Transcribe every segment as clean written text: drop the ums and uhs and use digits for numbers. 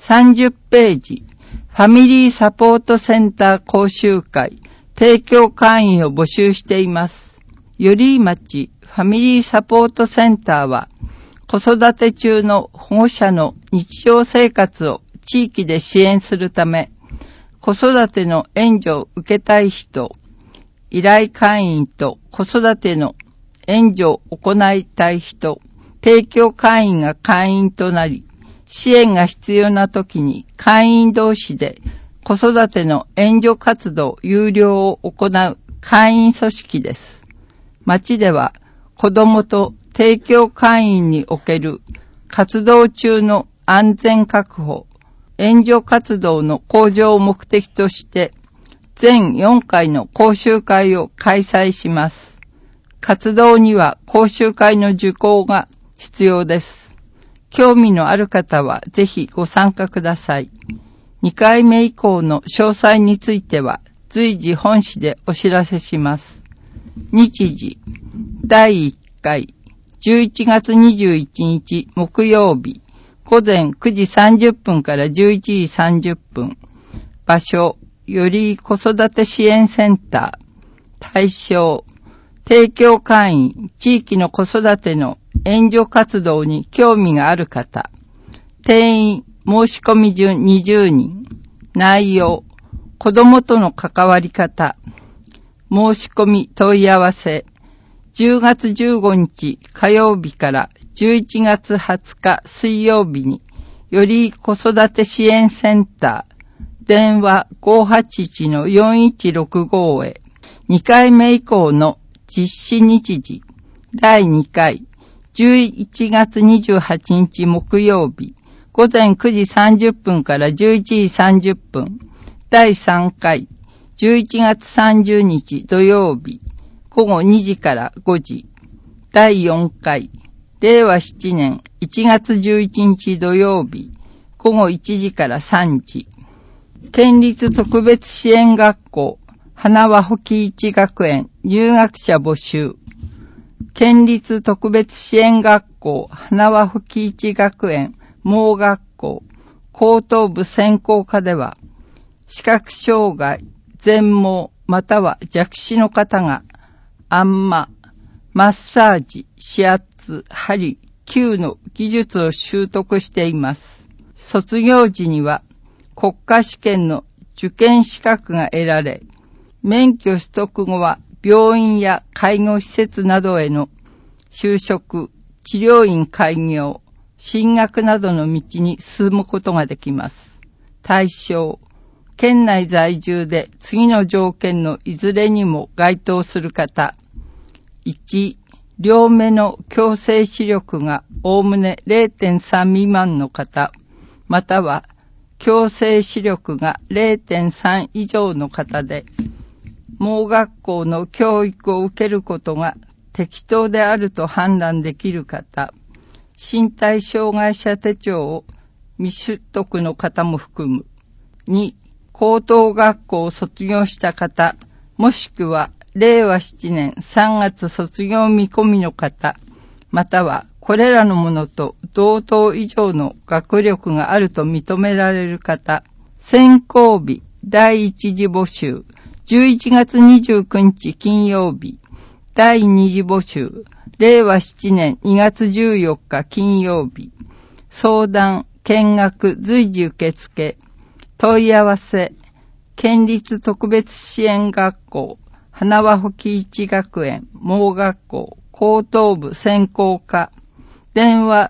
30ページ、ファミリーサポートセンター講習会、提供会員を募集しています。寄居町ファミリーサポートセンターは、子育て中の保護者の日常生活を地域で支援するため、子育ての援助を受けたい人、依頼会員と子育ての援助を行いたい人、提供会員が会員となり、支援が必要な時に会員同士で子育ての援助活動有料を行う会員組織です。町では子どもと提供会員における活動中の安全確保、援助活動の向上を目的として全4回の講習会を開催します。活動には講習会の受講が必要です。興味のある方はぜひご参加ください。2回目以降の詳細については随時本誌でお知らせします。日時、第1回、11月21日木曜日、午前9時30分から11時30分。場所、より子育て支援センター。対象、提供会員、地域の子育ての援助活動に興味がある方。定員、申し込み順20人。内容、子どもとの関わり方。申し込み問い合わせ。10月15日火曜日から11月20日水曜日に、より子育て支援センター、電話 581-4165 へ、2回目以降の実施日時、第2回、11月28日木曜日、午前9時30分から11時30分、第3回、11月30日土曜日、午後2時から5時、第4回、令和7年1月11日土曜日、午後1時から3時、県立特別支援学校、花輪保木一学園入学者募集、県立特別支援学校、花輪保木一学園盲学校、高等部専攻科では、視覚障害、全盲または弱視の方が、あんま、マッサージ、指圧、針、灸の技術を習得しています。卒業時には国家試験の受験資格が得られ、免許取得後は病院や介護施設などへの就職、治療院開業、進学などの道に進むことができます。対象、県内在住で次の条件のいずれにも該当する方。1、両目の矯正視力がおおむね 0.3 未満の方、または矯正視力が 0.3 以上の方で、盲学校の教育を受けることが適当であると判断できる方、身体障害者手帳を未取得の方も含む。2、高等学校を卒業した方、もしくは令和7年3月卒業見込みの方、またはこれらのものと同等以上の学力があると認められる方、選考日第1次募集、11月29日金曜日、第2次募集、令和7年2月14日金曜日、相談、見学、随時受付、問い合わせ、県立特別支援学校、花輪保木一学園、盲学校、高等部専攻科、電話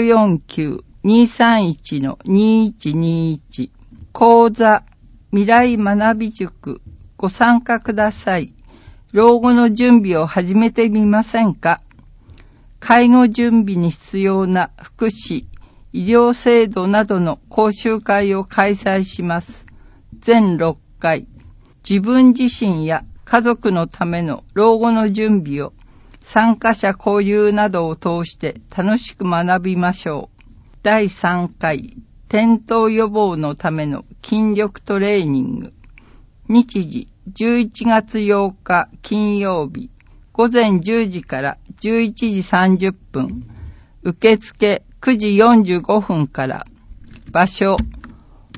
049-231-2121、講座、未来学び塾、ご参加ください。老後の準備を始めてみませんか？介護準備に必要な福祉、医療制度などの講習会を開催します。全6回。自分自身や家族のための老後の準備を参加者交流などを通して楽しく学びましょう。第3回。転倒予防のための筋力トレーニング。日時11月8日金曜日午前10時から11時30分。受付9時45分から。場所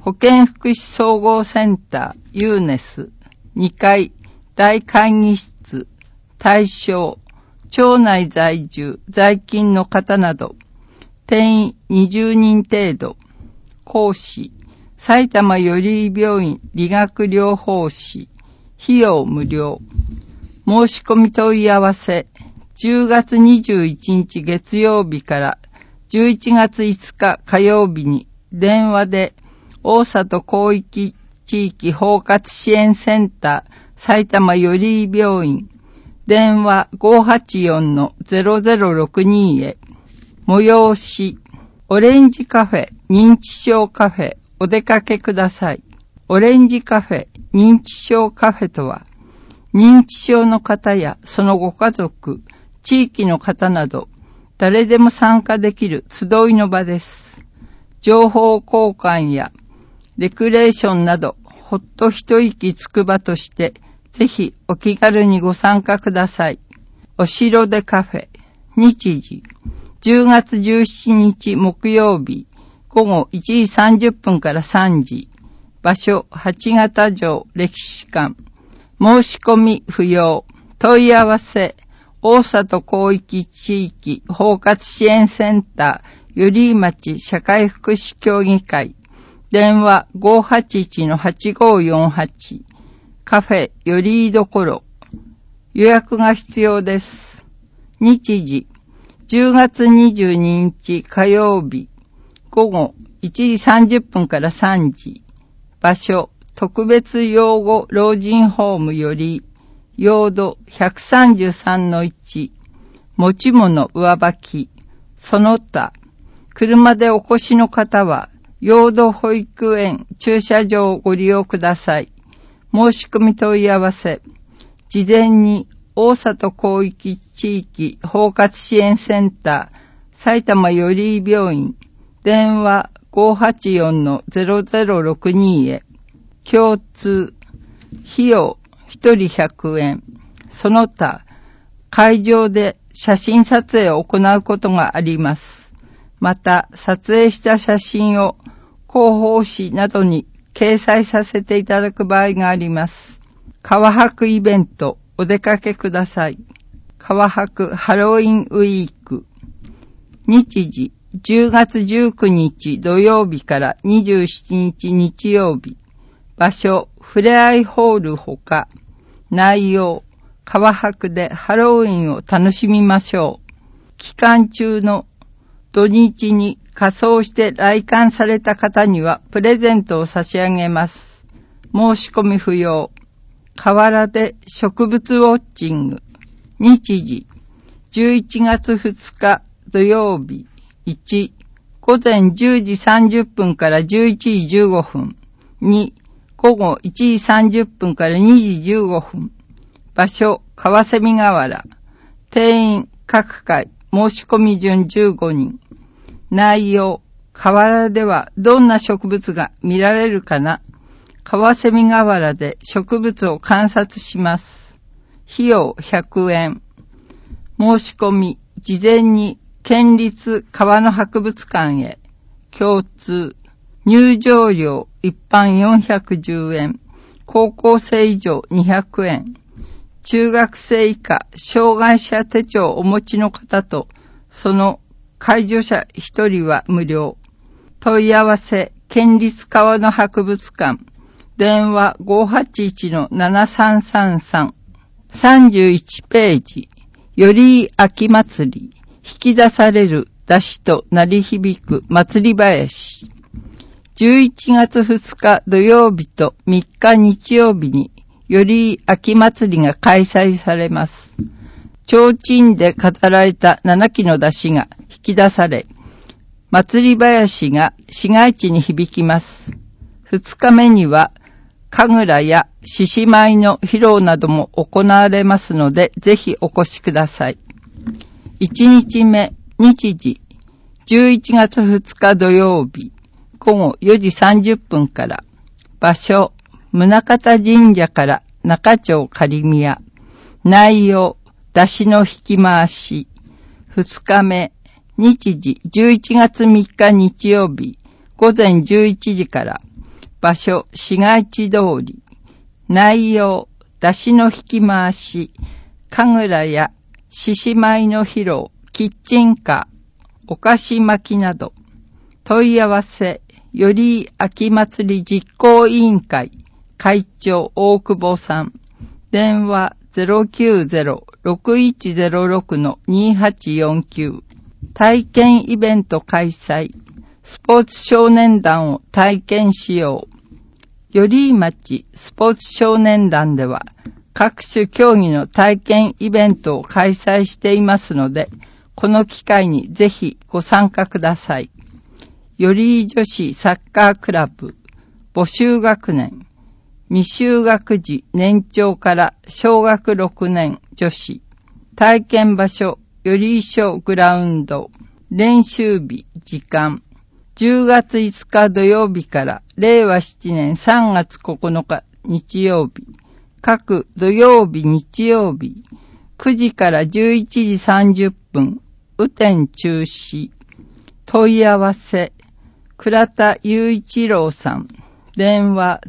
保健福祉総合センターユーネス2階大会議室対象町内在住在勤の方など定員20人程度講師埼玉より病院理学療法士費用無料申し込み問い合わせ10月21日月曜日から11月5日火曜日に電話で大里広域地域包括支援センター埼玉より病院電話 584-0062 へ催しオレンジカフェ認知症カフェお出かけください。オレンジカフェ認知症カフェとは認知症の方やそのご家族地域の方など誰でも参加できる集いの場です。情報交換やレクレーションなどほっと一息つく場としてぜひお気軽にご参加ください。お城でカフェ日時10月17日木曜日午後1時30分から3時場所八形城歴史館申し込み不要問い合わせ大里広域地域包括支援センター寄居町社会福祉協議会電話 581-8548 カフェよりどころ予約が必要です。日時10月22日火曜日午後1時30分から3時場所特別養護老人ホームより用土 133-1 持ち物上履きその他車でお越しの方は用土保育園駐車場をご利用ください。申し込み問い合わせ事前に大里広域地域包括支援センター埼玉より病院電話 584-0062 へ共通費用1人100円その他会場で写真撮影を行うことがあります。また撮影した写真を広報誌などに掲載させていただく場合があります。川博イベントお出かけください。川博ハロウィンウィーク日時10月19日土曜日から27日日曜日場所ふれあいホールほか内容川博でハロウィンを楽しみましょう。期間中の土日に仮装して来館された方にはプレゼントを差し上げます。申し込み不要。河原で植物ウォッチング日時11月2日土曜日1午前10時30分から11時15分2午後1時30分から2時15分場所川蝉河原定員各回申し込み順15人内容河原ではどんな植物が見られるかな川蝉河原で植物を観察します。費用100円。申し込み、事前に県立川の博物館へ。共通、入場料一般410円。高校生以上200円。中学生以下、障害者手帳をお持ちの方と、その介助者1人は無料。問い合わせ、県立川の博物館。電話 581-7333 31ページより秋祭り引き出される出汁と鳴り響く祭り林11月2日土曜日と3日日曜日により秋祭りが開催されます。提灯で飾られた7基の出汁が引き出され祭り林が市街地に響きます。2日目には神楽や獅子舞の披露なども行われますので、ぜひお越しください。1日目、日時、11月2日土曜日、午後4時30分から、場所、宗像神社から中町仮宮、内容、出汁の引き回し、2日目、日時、11月3日日曜日、午前11時から、 場所、市街地通り。内容、出汁の引き回し、神楽や獅子舞の披露、キッチンカー、お菓子巻きなど。問い合わせ、より秋祭り実行委員会、会長大久保さん。電話090-6106-2849。体験イベント開催。スポーツ少年団を体験しよう。寄居町スポーツ少年団では各種競技の体験イベントを開催していますので、この機会にぜひご参加ください。寄居女子サッカークラブ、募集学年、未就学児年長から小学6年女子、体験場所、寄居小グラウンド、練習日、時間、10月5日土曜日から令和7年3月9日日曜日、各土曜日日曜日、9時から11時30分、雨天中止。問い合わせ、倉田雄一郎さん。電話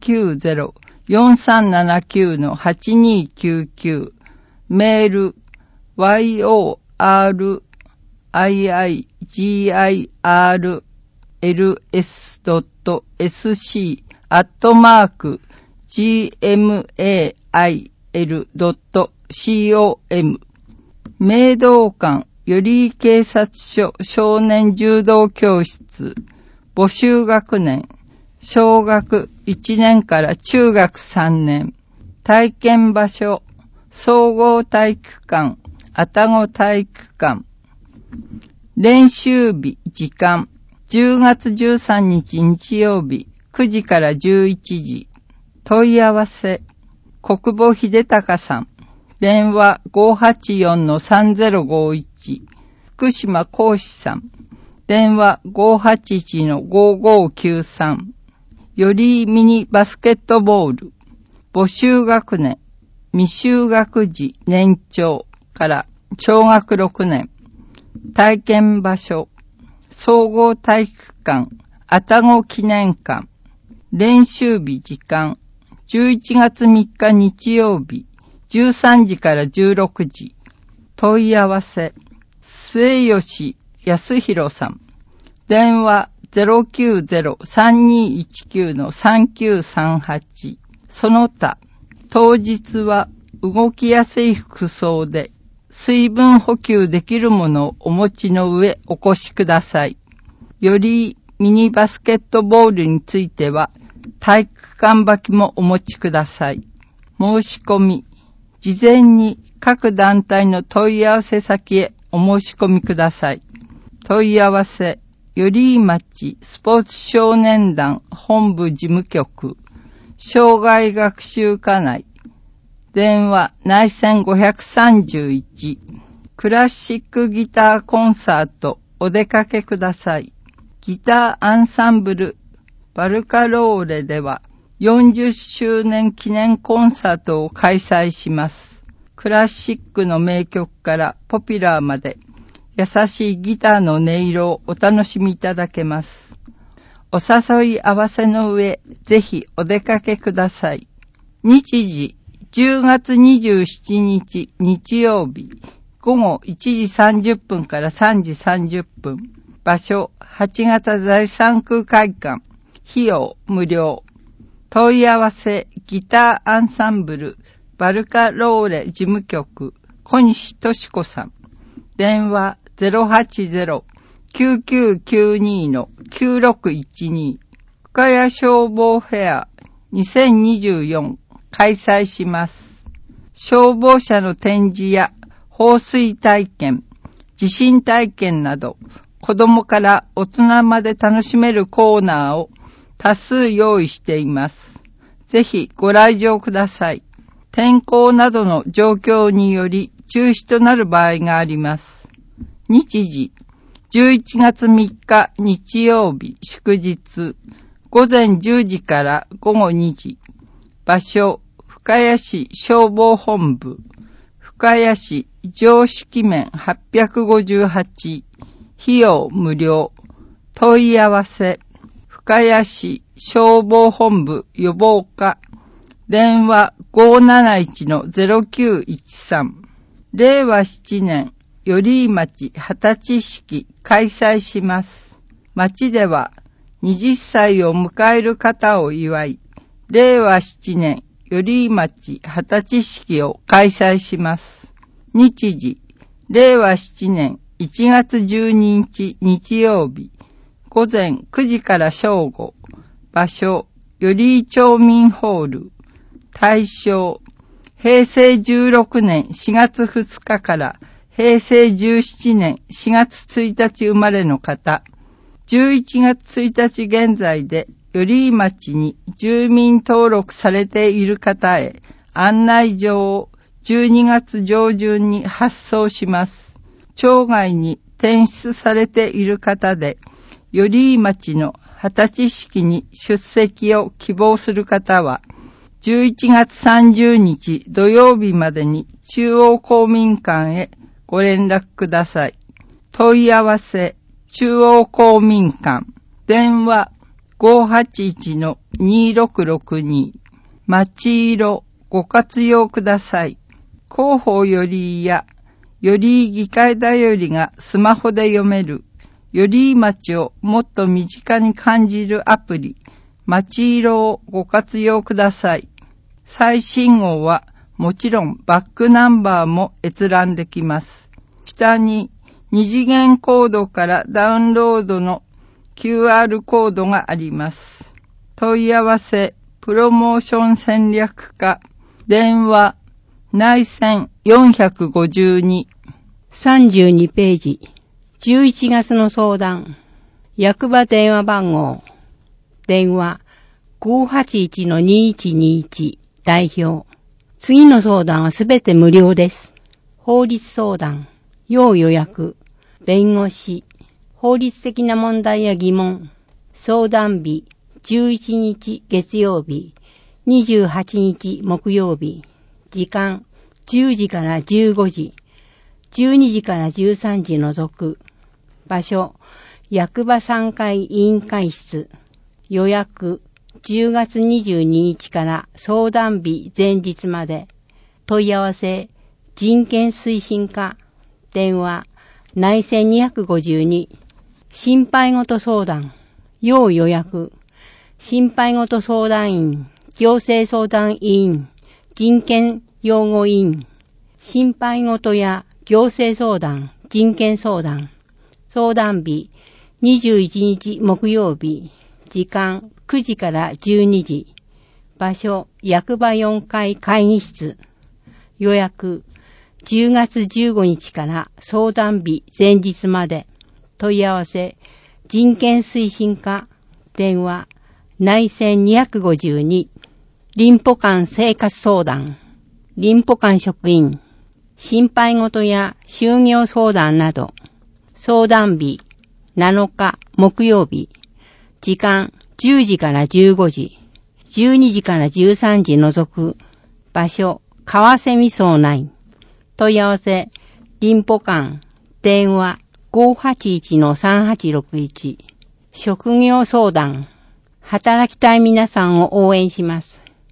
090-4379-8299。メール、yorigirls.sc@gmail.com。明道館寄居警察署少年柔道教室。募集学年、小学1年から中学3年。体験場所、総合体育館、愛宕体育館。練習日、時間、10月13日日曜日、9時から11時。問い合わせ、国母秀隆さん。電話 584-3051。福島講師さん。電話 581-5593。よりミニバスケットボール。募集学年、未就学児年長から小学6年。体験場所、総合体育館、愛宕記念館。練習日時間、11月3日日曜日、13時から16時。問い合わせ、末吉康弘さん。電話090-3219-3938。その他、当日は動きやすい服装で水分補給できるものをお持ちの上お越しください。よりミニバスケットボールについては体育館履きもお持ちください。申し込み、事前に各団体の問い合わせ先へお申し込みください。問い合わせ、寄居町スポーツ少年団本部事務局、障害学習課内。電話内線531。クラシックギターコンサートお出かけください。ギターアンサンブルバルカローレでは40周年記念コンサートを開催します。クラシックの名曲からポピュラーまで優しいギターの音色をお楽しみいただけます。お誘い合わせの上、ぜひお出かけください。日時、10月27日日曜日、午後1時30分から3時30分。場所、8月第3空会館。費用、無料。問い合わせ、ギターアンサンブル、バルカローレ事務局、小西俊子さん。電話、080-9992-9612。深谷消防フェア2024開催します。消防車の展示や放水体験、地震体験など、子供から大人まで楽しめるコーナーを多数用意しています。ぜひご来場ください。天候などの状況により中止となる場合があります。日時、11月3日日曜日祝日、午前10時から午後2時。場所、深谷市消防本部、深谷市常識面858。費用無料。問い合わせ、深深谷市消防本部予防課、電話 571-0913。令和7年、寄居町20歳式開催します。町では20歳を迎える方を祝い、令和7年、寄居町20歳式を開催します。日時、令和7年1月12日日曜日、午前9時から正午。場所、寄居町民ホール。対象、平成16年4月2日から平成17年4月1日生まれの方。11月1日現在で寄居町に住民登録されている方へ案内状を12月上旬に発送します。町外に転出されている方で、寄居町の20歳式に出席を希望する方は、11月30日土曜日までに中央公民館へご連絡ください。問い合わせ、中央公民館、電話 581-2662。町色ご活用ください。広報寄居や寄居議会だよりがスマホで読める寄居町をもっと身近に感じるアプリ、町色をご活用ください。最新号はもちろんバックナンバーも閲覧できます。下に二次元コードからダウンロードの QR コードがあります。問い合わせ、プロモーション戦略課、電話、内線452。 32ページ。11月の相談。役場電話番号。電話 581-2121 代表。次の相談はすべて無料です。法律相談。要予約。弁護士。法律的な問題や疑問。相談日。11日月曜日。28日木曜日。時間。10時から15時。12時から13時除く。場所、役場3階委員会室。予約、10月22日から相談日前日まで。問い合わせ、人権推進課。電話、内線252。心配事相談。要予約。心配事相談員。行政相談委員。人権擁護委員。心配事や行政相談、人権相談。相談日、21日木曜日。時間、9時から12時。場所、役場4階会議室。予約、10月15日から相談日前日まで。問い合わせ、人権推進課。電話、内線252。林保官生活相談。林保官職員。心配事や就業相談など。相談日、7日木曜日。時間、10時から15時。12時から13時除く。場所、川瀬味噌内。問い合わせ、林保官。電話、581-3861。職業相談。働きたい皆さんを応援します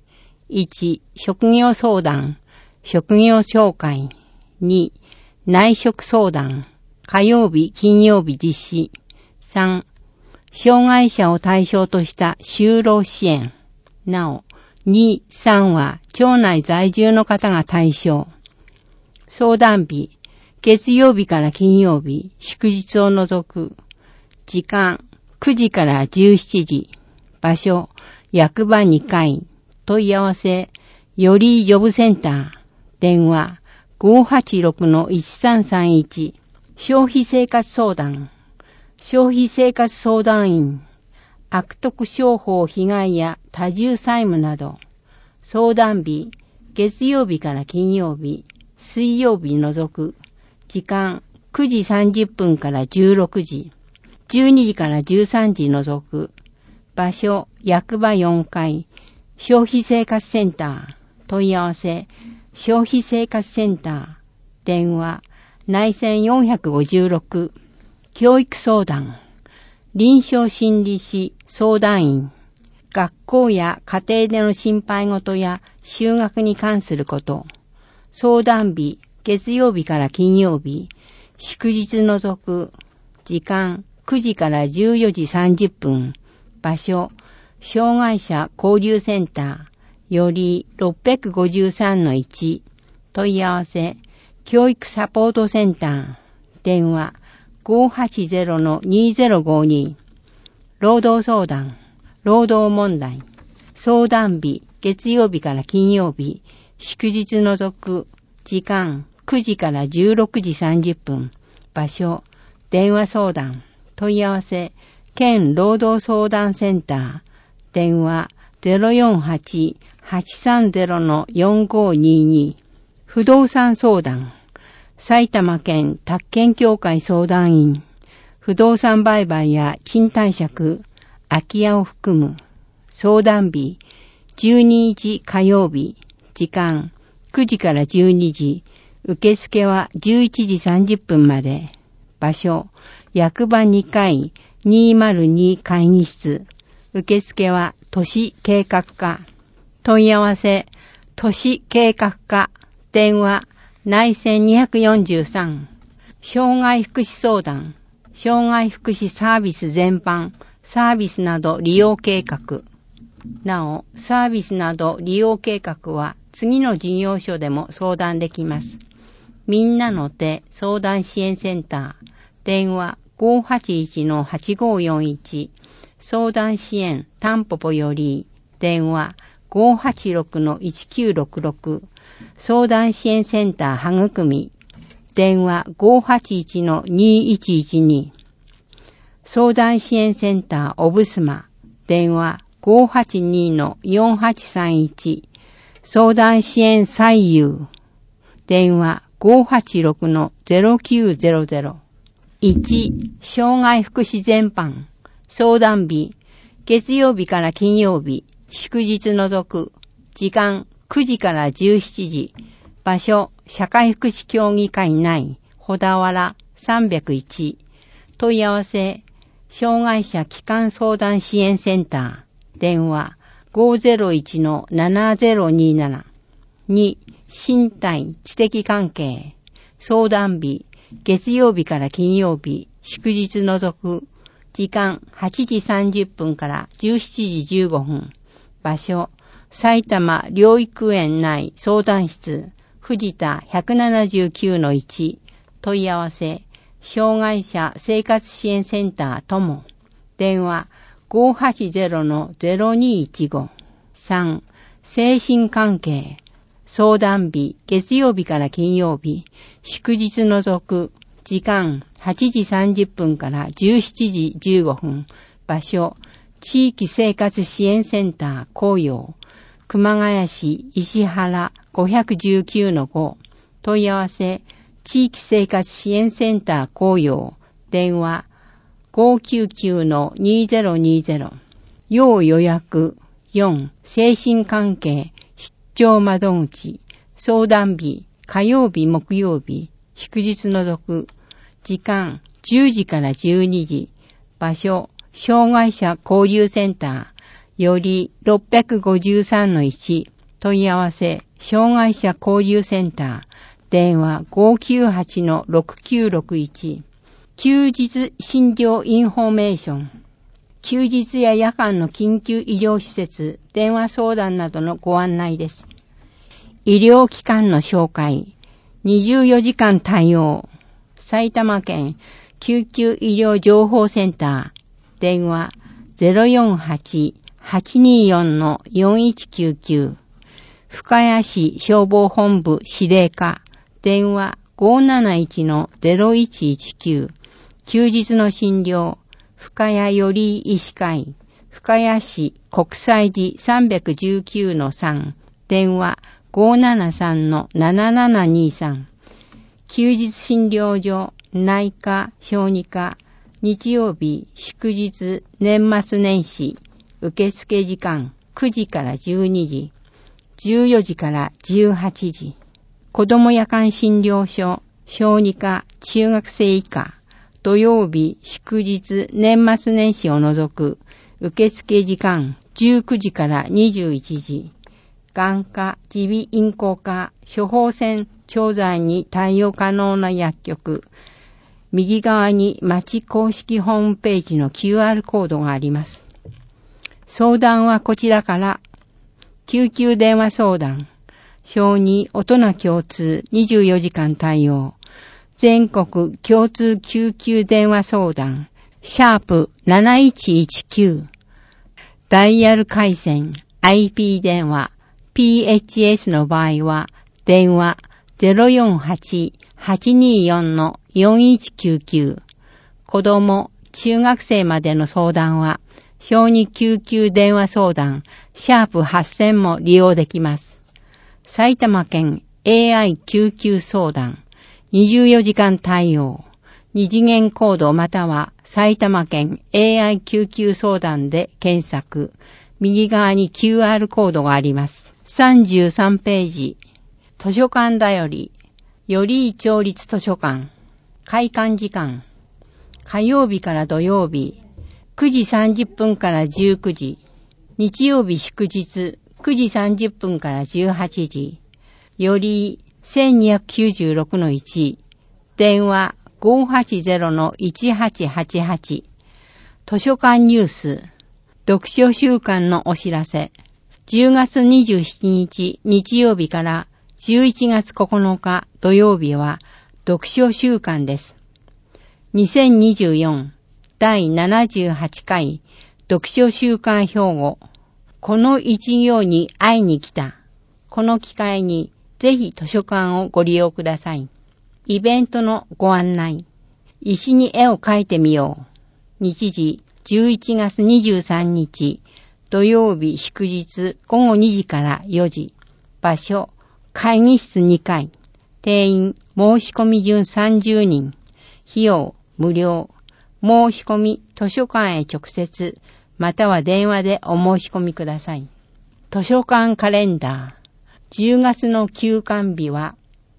。1、職業相談。職業紹介。2、内職相談。火曜日、金曜日実施。3、障害者を対象とした就労支援。なお、2、3は町内在住の方が対象。相談日、月曜日から金曜日、祝日を除く。時間、9時から17時。場所、役場2階。問い合わせ、よりジョブセンター。電話、586-1331。消費生活相談。消費生活相談員。悪徳商法被害や多重債務など。相談日、月曜日から金曜日、水曜日除く。時間、9時30分から16時。12時から13時除く。場所、役場4階。消費生活センター。問い合わせ、消費生活センター。電話、内線456。教育相談。 臨床心理士相談員、学校や家庭での心配事や就学に関すること、相談日、月曜日から金曜日、祝日除く、時間9時から14時30分、場所、障害者交流センター、より 653-1、問い合わせ、教育サポートセンター、電話 580-2052、労働相談、労働問題、相談日、月曜日から金曜日、祝日除く、時間9時から16時30分、場所、電話相談、問い合わせ、県労働相談センター、電話 048-830-4522、不動産相談、埼玉県宅建協会相談員、不動産売買や賃貸借、空き家を含む、相談日、12日火曜日、時間9時から12時、受付は11時30分まで、場所、役場2階202会議室、受付は都市計画課、問い合わせ、都市計画課、電話、内線243、障害福祉相談、障害福祉サービス全般、サービスなど利用計画。なお、サービスなど利用計画は次の事業所でも相談できます。みんなの手相談支援センター、電話 581-8541、相談支援タンポポより、電話 586-1966、相談支援センターはぐくみ、電話 581-2112、相談支援センターオブスマ、電話 582-4831、相談支援最優、電話 586-0900、1、障害福祉全般、相談日、月曜日から金曜日、祝日除く、時間9時から17時、場所、社会福祉協議会内、小田原301、問い合わせ、障害者基幹相談支援センター、電話 501-7027、2、身体知的関係、相談日、月曜日から金曜日、祝日除く、時間8時30分から17時15分、場所、埼玉療育園内相談室、藤田 179-1、問い合わせ、障害者生活支援センターとも、電話 580-0215、3、精神関係、相談日、月曜日から金曜日、祝日除く、時間8時30分から17時15分、場所、地域生活支援センター紅葉、熊谷市石原 519-5、問い合わせ、地域生活支援センター紅葉、電話 599-2020、要予約、4、精神関係、出張窓口、相談日、火曜日木曜日、祝日除く、時間10時から12時、場所、障害者交流センター、より 653-1、問い合わせ、障害者交流センター、電話 598-6961、休日診療インフォメーション、休日や夜間の緊急医療施設、電話相談などのご案内です。医療機関の紹介、24時間対応、埼玉県救急医療情報センター、電話 048-824-4199、深谷市消防本部司令課、電話 571-0119、休日の診療、深谷より医師会、深谷市国際寺319-3、電話 573-7723、休日診療所、内科、小児科、日曜日、祝日、年末年始、受付時間9時から12時、14時から18時、子ども夜間診療所、小児科、中学生以下、 土曜日、祝日、年末年始を除く受付時間19時から21時。眼科、耳鼻咽喉科、処方箋、調剤に対応可能な薬局。右側に町公式ホームページの QR コードがあります。相談はこちらから。救急電話相談。小児大人共通24時間対応。全国共通救急電話相談。#7119。ダイヤル回線 IP 電話 PHS の場合は電話 048-824-4199。子供、中学生までの相談は小児救急電話相談#8000も利用できます。埼玉県 AI 救急相談24時間対応。二次元コードまたは埼玉県 AI 救急相談で検索。右側に QR コードがあります。33ページ。図書館だより。より町立図書館。開館時間。火曜日から土曜日。9時30分から19時。日曜日祝日。9時30分から18時。より1296-1。電話580-1888。図書館ニュース。読書週間のお知らせ。10月27日日曜日から11月9日土曜日は読書週間です。2024第78回読書週間標語。この一行に会いに来た。この機会にぜひ図書館をご利用ください。イベントのご案内。石に絵を描いてみよう。日時11月23日土曜日祝日午後2時から4時。場所会議室2階。定員申し込み順30人。費用無料。申し込み図書館へ直接または電話でお申し込みください。図書館カレンダー。10月の休館日は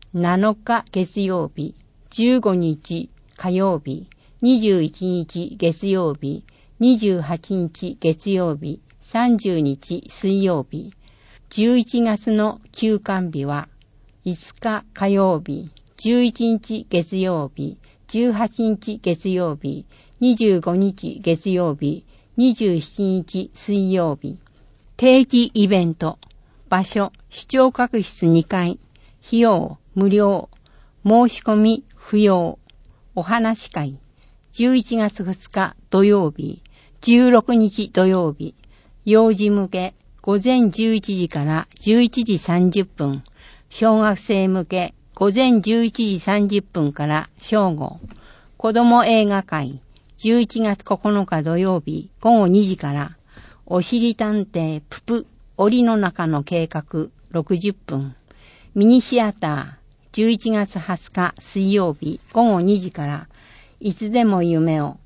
7日月曜日、15日火曜日、21日月曜日、28日月曜日、30日水曜日。11月の休館日は5日火曜日、11日月曜日、18日月曜日、25日月曜日、27日水曜日。定期イベント。場所、視聴覚室2階。費用、無料。申し込み、不要。お話会。11月2日土曜日、16日土曜日。幼児向け、午前11時から11時30分。小学生向け、午前11時30分から正午。子供映画会。11月9日土曜日午後2時から、おしり探偵ププ檻の中の計画60分。ミニシアター11月20日水曜日午後2時から、いつでも夢を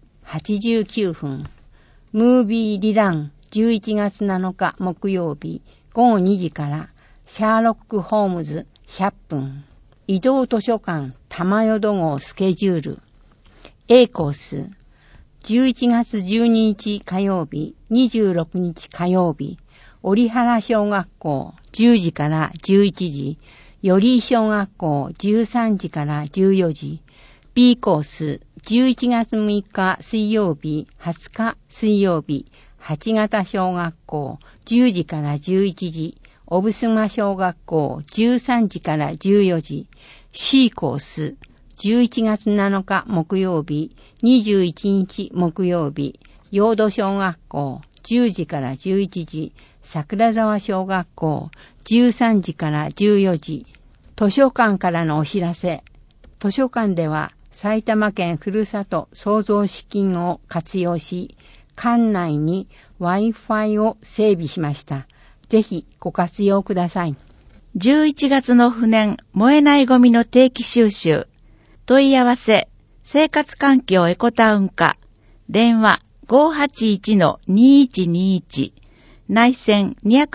89分。ムービーリラン11月7日木曜日午後2時から、シャーロック・ホームズ100分。移動図書館玉淀号スケジュール。A コース。11月12日火曜日、26日火曜日、折原小学校10時から11時、より小学校13時から14時、B コース11月6日水曜日、20日水曜日、8型小学校10時から11時、小布菅小学校13時から14時、C コース11月7日木曜日、21日木曜日、陽土小学校10時から11時、桜沢小学校13時から14時。図書館からのお知らせ。図書館では埼玉県ふるさと創造資金を活用し、館内に Wi-Fi を整備しました。ぜひご活用ください。 11月の不燃、燃えないゴミの定期収集。問い合わせ、生活環境エコタウン課。電話 581-2121。内線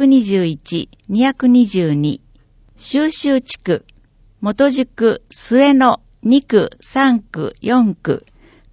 221-222。収集地区、元宿、末野、2区、3区、4区。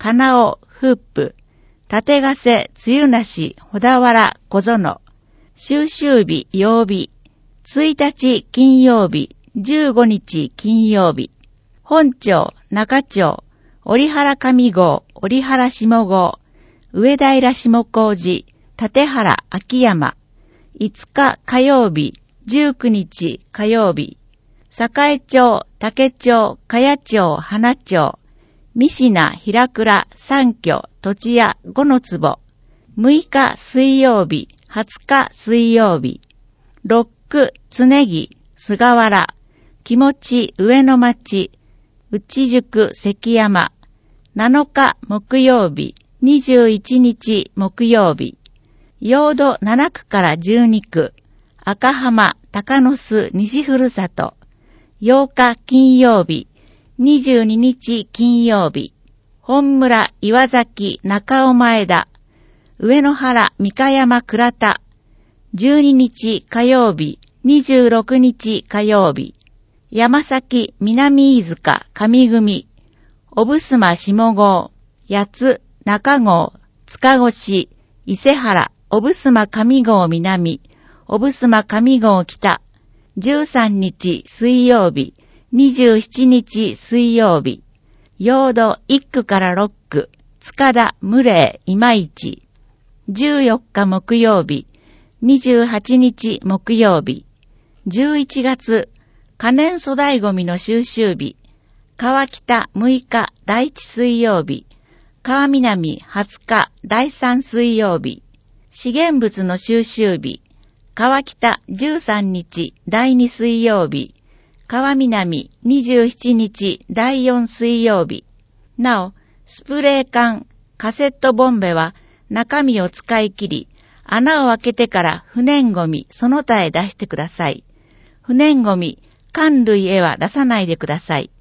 金尾、フープ、立ヶ瀬、梅雨なし、小田原、小園、収集日、曜日、1日金曜日、15日金曜日、本町、中町、折原上郷、折原下郷、上平下高寺、立原秋山、5日火曜日、19日火曜日、栄町、竹町、茅町、花町、三品、平倉、三居、土地屋、五の坪、6日水曜日、20日水曜日、六区、つねぎ、菅原、気持ち、上野町、内宿、関山、7日木曜日、21日木曜日、陽土7区から12区、赤浜、高野巣、西ふるさと、8日金曜日、22日金曜日、本村、岩崎、中尾前田、上野原、三河山、倉田、12日火曜日、26日火曜日、山崎、南飯塚、上組、小布須下郷、八津、中郷、塚越、伊勢原、小布須上郷南、小布須上郷北、13日水曜日、27日水曜日、陽土1区から6区、塚田、牟礼、今市、14日木曜日、28日木曜日、11月、可燃粗大ゴミの収集日、川北6日第1水曜日、川南20日第3水曜日、資源物の収集日、川北13日第2水曜日、川南27日第4水曜日。なお、スプレー缶、カセットボンベは中身を使い切り、穴を開けてから不燃ゴミその他へ出してください。不燃ゴミ、缶類へは出さないでください。